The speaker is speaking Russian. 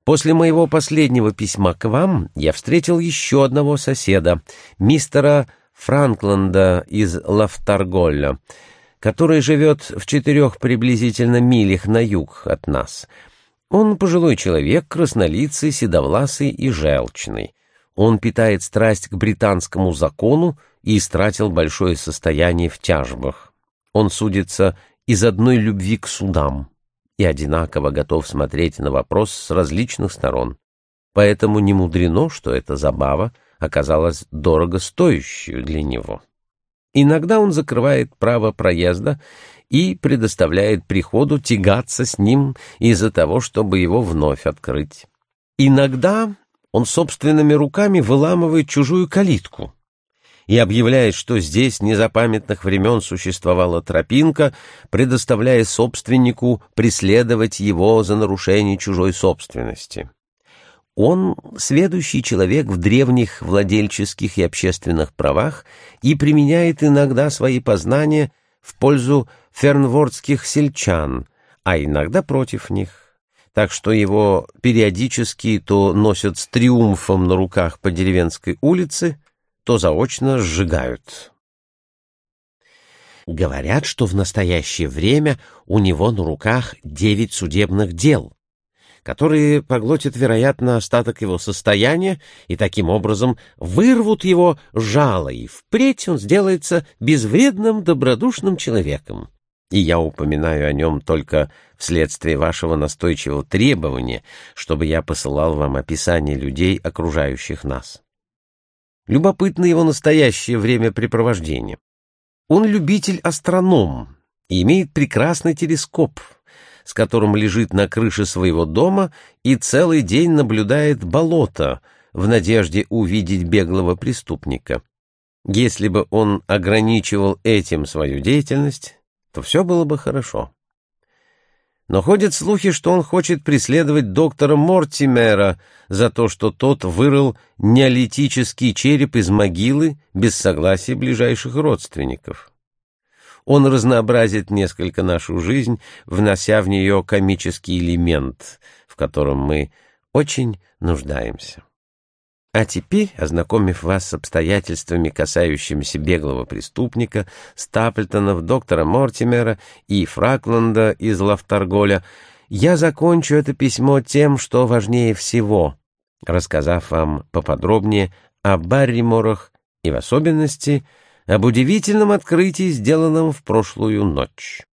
После моего последнего письма к вам я встретил еще одного соседа, мистера Франкленда из Лафтарголля, который живет в 4 приблизительно милях на юг от нас. Он пожилой человек, краснолицый, седовласый и желчный. Он питает страсть к британскому закону и истратил большое состояние в тяжбах. Он судится из одной любви к судам и одинаково готов смотреть на вопрос с различных сторон. Поэтому не мудрено, что эта забава оказалась дорого стоящей для него. Иногда он закрывает право проезда и предоставляет приходу тягаться с ним из-за того, чтобы его вновь открыть. Иногда он собственными руками выламывает чужую калитку и объявляет, что здесь с незапамятных времен существовала тропинка, предоставляя собственнику преследовать его за нарушение чужой собственности. Он сведущий человек в древних владельческих и общественных правах и применяет иногда свои познания в пользу фернвордских сельчан, а иногда против них, так что его периодически то носят с триумфом на руках по деревенской улице, то заочно сжигают. Говорят, что в настоящее время у него на руках 9 судебных дел, которые поглотят, вероятно, остаток его состояния и таким образом вырвут его жало, и впредь он сделается безвредным, добродушным человеком. И я упоминаю о нем только вследствие вашего настойчивого требования, чтобы я посылал вам описание людей, окружающих нас. Любопытно его настоящее времяпрепровождение. Он любитель-астроном и имеет прекрасный телескоп, с которым лежит на крыше своего дома и целый день наблюдает болото в надежде увидеть беглого преступника. Если бы он ограничивал этим свою деятельность, то все было бы хорошо. Но ходят слухи, что он хочет преследовать доктора Мортимера за то, что тот вырыл неолитический череп из могилы без согласия ближайших родственников. Он разнообразит несколько нашу жизнь, внося в нее комический элемент, в котором мы очень нуждаемся. А теперь, ознакомив вас с обстоятельствами, касающимися беглого преступника, Стаплтонов, доктора Мортимера и Франкленда из Лафтарголя, я закончу это письмо тем, что важнее всего, рассказав вам поподробнее о Барриморах и в особенности об удивительном открытии, сделанном в прошлую ночь.